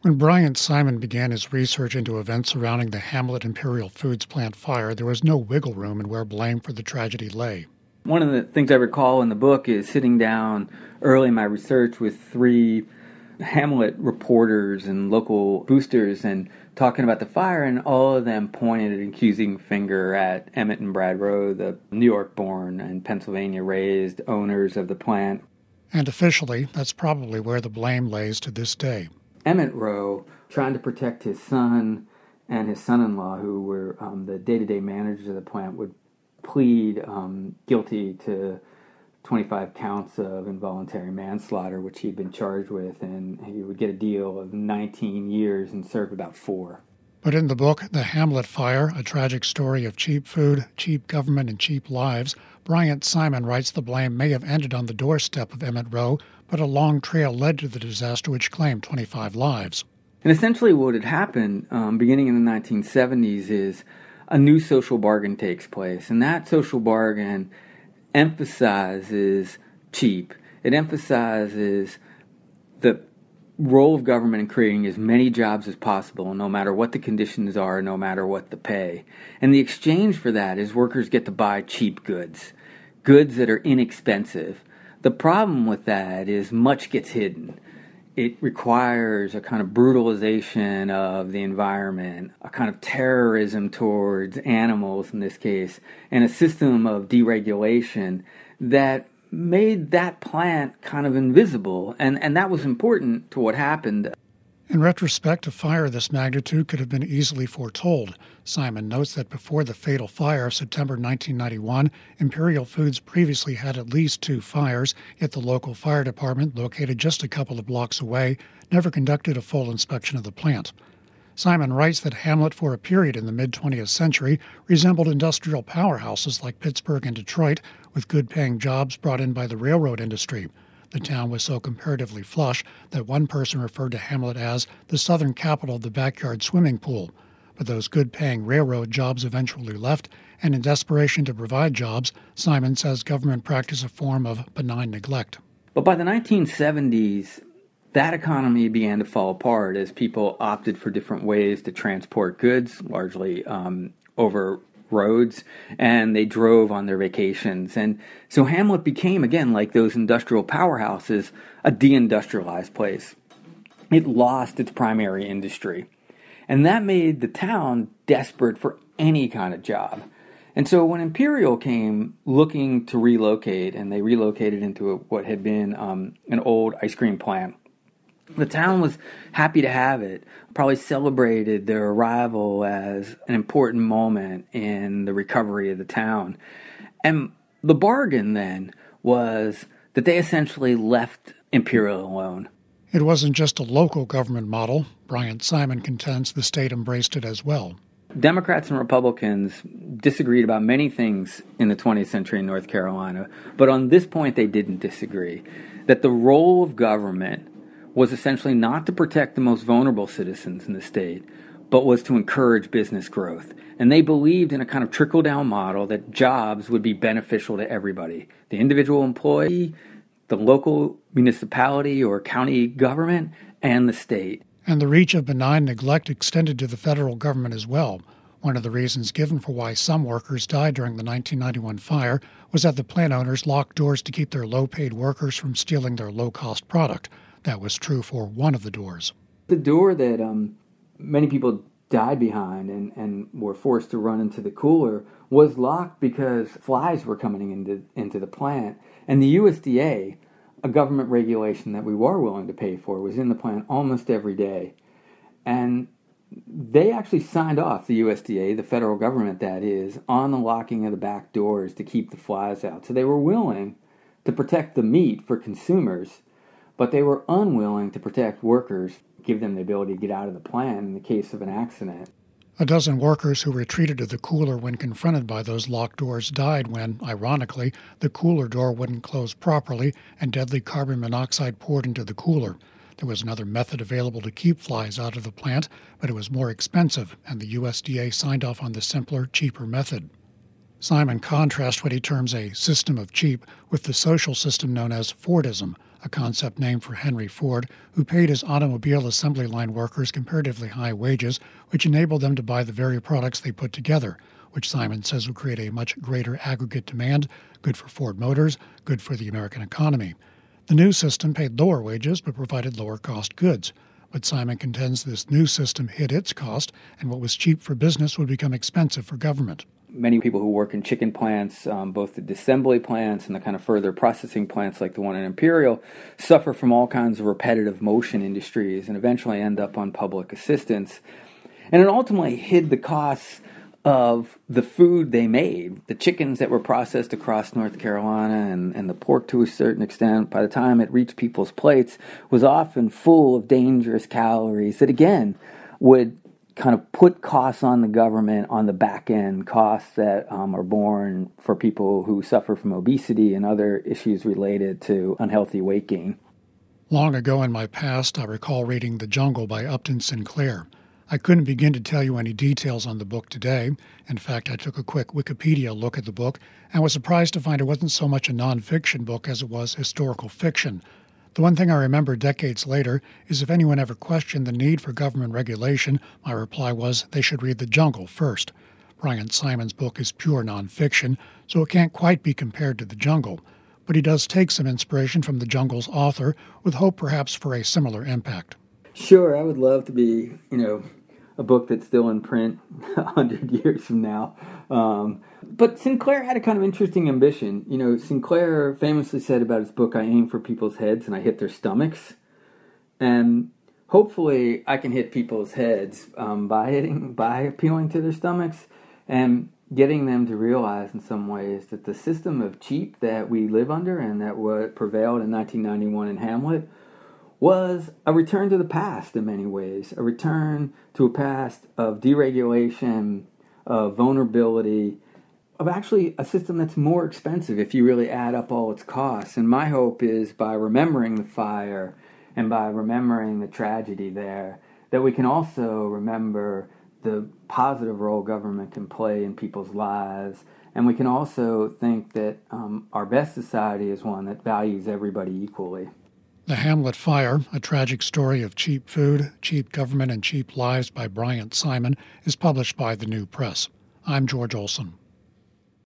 When Bryant Simon began his research into events surrounding the Hamlet Imperial Foods plant fire, there was no wiggle room in where blame for the tragedy lay. One of the things I recall in the book is sitting down early in my research with three Hamlet reporters and local boosters and talking about the fire, and all of them pointed an accusing finger at Emmett and Brad Rowe, the New York-born and Pennsylvania-raised owners of the plant. And officially, that's probably where the blame lays to this day. Emmett Rowe, trying to protect his son and his son-in-law, who were the day-to-day managers of the plant, would plead guilty to 25 counts of involuntary manslaughter, which he'd been charged with, and he would get a deal of 19 years and serve about 4. But in the book, The Hamlet Fire, a tragic story of cheap food, cheap government, and cheap lives, Bryant Simon writes the blame may have ended on the doorstep of Emmett Rowe, but a long trail led to the disaster which claimed 25 lives. And essentially what had happened beginning in the 1970s is a new social bargain takes place, and that social bargain emphasizes cheap. It emphasizes the role of government in creating as many jobs as possible, no matter what the conditions are, no matter what the pay. And the exchange for that is workers get to buy cheap goods, goods that are inexpensive. The problem with that is much gets hidden. It requires a kind of brutalization of the environment, a kind of terrorism towards animals in this case, and a system of deregulation that made that plant kind of invisible. And that was important to what happened. In retrospect, a fire of this magnitude could have been easily foretold. Simon notes that before the fatal fire of September 1991, Imperial Foods previously had at least 2 fires, yet the local fire department, located just a couple of blocks away, never conducted a full inspection of the plant. Simon writes that Hamlet, for a period in the mid-20th century, resembled industrial powerhouses like Pittsburgh and Detroit, with good-paying jobs brought in by the railroad industry. The town was so comparatively flush that one person referred to Hamlet as the southern capital of the backyard swimming pool. But those good-paying railroad jobs eventually left, and in desperation to provide jobs, Simon says government practiced a form of benign neglect. But by the 1970s, that economy began to fall apart as people opted for different ways to transport goods, largely over roads, and they drove on their vacations. And so Hamlet became, again, like those industrial powerhouses, a deindustrialized place. It lost its primary industry. And that made the town desperate for any kind of job. And so when Imperial came looking to relocate, and they relocated into what had been an old ice cream plant, the town was happy to have it, probably celebrated their arrival as an important moment in the recovery of the town. And the bargain then was that they essentially left Imperial alone. It wasn't just a local government model. Bryant Simon contends the state embraced it as well. Democrats and Republicans disagreed about many things in the 20th century in North Carolina, but on this point they didn't disagree, that the role of government was essentially not to protect the most vulnerable citizens in the state, but was to encourage business growth. And they believed in a kind of trickle-down model that jobs would be beneficial to everybody. The individual employee, the local municipality or county government, and the state. And the reach of benign neglect extended to the federal government as well. One of the reasons given for why some workers died during the 1991 fire was that the plant owners locked doors to keep their low-paid workers from stealing their low-cost product. That was true for one of the doors. The door that many people died behind and were forced to run into the cooler was locked because flies were coming into the plant. And the USDA, a government regulation that we were willing to pay for, was in the plant almost every day. And they actually signed off, the USDA, the federal government that is, on the locking of the back doors to keep the flies out. So they were willing to protect the meat for consumers, but they were unwilling to protect workers, give them the ability to get out of the plant in the case of an accident. A dozen workers who retreated to the cooler when confronted by those locked doors died when, ironically, the cooler door wouldn't close properly and deadly carbon monoxide poured into the cooler. There was another method available to keep flies out of the plant, but it was more expensive, and the USDA signed off on the simpler, cheaper method. Simon contrasts what he terms a system of cheap with the social system known as Fordism, a concept named for Henry Ford, who paid his automobile assembly line workers comparatively high wages, which enabled them to buy the very products they put together, which Simon says will create a much greater aggregate demand, good for Ford Motors, good for the American economy. The new system paid lower wages but provided lower cost goods. But Simon contends this new system hit its cost, and what was cheap for business would become expensive for government. Many people who work in chicken plants, both the assembly plants and the kind of further processing plants like the one in Imperial, suffer from all kinds of repetitive motion industries and eventually end up on public assistance. And it ultimately hid the costs of the food they made. The chickens that were processed across North Carolina and the pork to a certain extent, by the time it reached people's plates, was often full of dangerous calories that, again, would kind of put costs on the government on the back end, costs that are borne for people who suffer from obesity and other issues related to unhealthy weight gain. Long ago in my past, I recall reading The Jungle by Upton Sinclair. I couldn't begin to tell you any details on the book today. In fact, I took a quick Wikipedia look at the book and was surprised to find it wasn't so much a nonfiction book as it was historical fiction. The one thing I remember decades later is if anyone ever questioned the need for government regulation, my reply was they should read The Jungle first. Bryant Simon's book is pure nonfiction, so it can't quite be compared to The Jungle. But he does take some inspiration from The Jungle's author, with hope perhaps for a similar impact. Sure, I would love to be, a book that's still in print 100 years from now. But Sinclair had a kind of interesting ambition. Sinclair famously said about his book, I aim for people's heads and I hit their stomachs. And hopefully I can hit people's heads by appealing to their stomachs and getting them to realize in some ways that the system of cheap that we live under and that what prevailed in 1991 in Hamlet was a return to the past in many ways, a return to a past of deregulation, of vulnerability, of actually a system that's more expensive if you really add up all its costs. And my hope is by remembering the fire and by remembering the tragedy there, that we can also remember the positive role government can play in people's lives. And we can also think that our best society is one that values everybody equally. The Hamlet Fire, a tragic story of cheap food, cheap government, and cheap lives by Bryant Simon, is published by The New Press. I'm George Olson.